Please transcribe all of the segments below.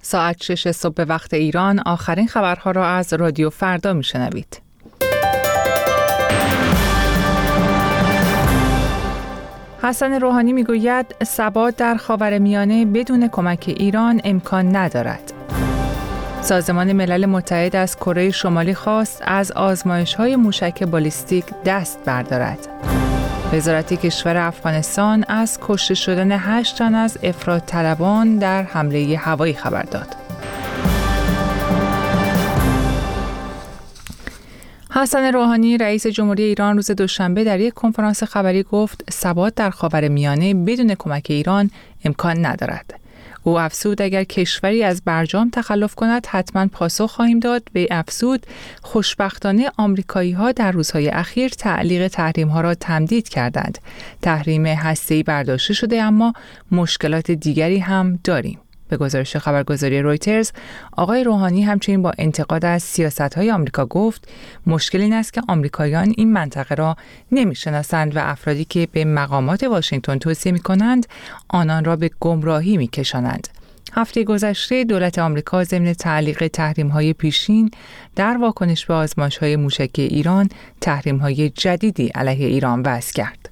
ساعت 6 صبح به وقت ایران آخرین خبرها را از رادیو فردا میشنوید. حسن روحانی میگوید ثبات در خاورمیانه بدون کمک ایران امکان ندارد. سازمان ملل متحد از کره شمالی خواست از آزمایش‌های موشک بالیستیک دست بردارد. وزارت کشور افغانستان از کشته شدن 8 تن از افراط‌طلبان در حمله هوایی خبر داد. حسن روحانی رئیس جمهوری ایران روز دوشنبه در یک کنفرانس خبری گفت ثبات در خاورمیانه بدون کمک ایران امکان ندارد. او افزود اگر کشوری از برجام تخلف کند حتما پاسخ خواهیم داد. به افزود خوشبختانه آمریکایی‌ها در روزهای اخیر تعلیق تحریم‌ها را تمدید کردند. تحریم هسته‌ای برداشته شده اما مشکلات دیگری هم داریم. به گزارش خبرگزاری رویترز، آقای روحانی همچنین با انتقاد از سیاست‌های آمریکا گفت مشکل این است که آمریکاییان این منطقه را نمی‌شناسند و افرادی که به مقامات واشنگتن توصیه می‌کنند آنان را به گمراهی می‌کشانند. هفته گذشته دولت آمریکا ضمن تعلیق تحریم‌های پیشین در واکنش به آزمایش‌های موشکی ایران تحریم‌های جدیدی علیه ایران وضع کرد.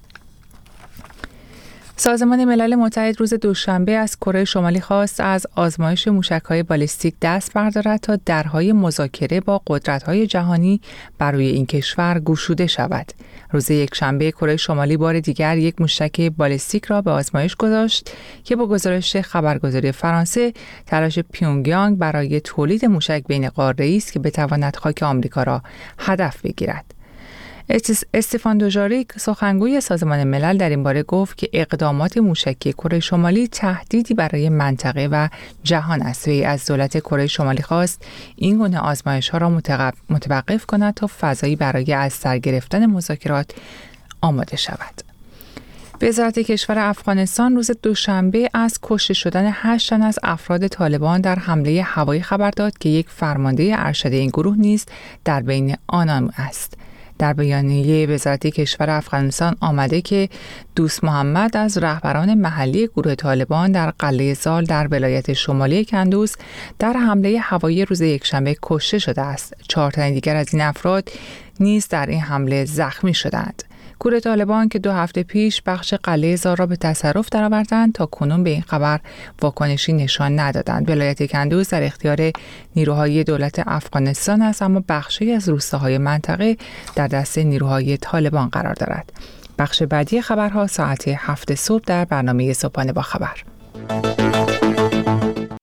سازمان ملل متحد روز دوشنبه از کره شمالی خواست از آزمایش موشک‌های بالیستیک دست بردارد تا درهای مذاکره با قدرت‌های جهانی برای این کشور گشوده شود. روز یکشنبه کره شمالی بار دیگر یک موشک بالیستیک را به آزمایش گذاشت که با گزارش خبرگزاری فرانسه تلاش پیونگیانگ برای تولید موشک بین قاره‌ای است که بتواند خاک آمریکا را هدف بگیرد. استفان دوژاریک سخنگوی سازمان ملل در این باره گفت که اقدامات موشکی کره شمالی تهدیدی برای منطقه و جهان است. وی از دولت کره شمالی خواست این گونه آزمایش‌ها را متوقف کند تا فضایی برای از سر گرفتن مذاکرات آماده شود. وزارت کشور افغانستان روز دوشنبه از کشته شدن 8 تن از افراد طالبان در حمله هوایی خبر داد که یک فرمانده ارشد این گروه نیز در بین آنان است. در بیانیه وزارت کشور افغانستان آمده که دوست محمد از رهبران محلی گروه طالبان در قلعه زال در ولایت شمالی کندوز در حمله هوایی روز یکشنبه کشته شده است. 4 تن دیگر از این افراد نیز در این حمله زخمی شدند. گروه طالبان که 2 هفته پیش بخش قلعه زال را به تصرف درآوردند تا کنون به این خبر واکنشی نشان ندادند. ولایت کندوز در اختیار نیروهای دولت افغانستان است اما بخشی از روستاهای منطقه در دست نیروهای طالبان قرار دارد. بخش بعدی خبرها ساعت 7 صبح در برنامه صبحانه با خبر.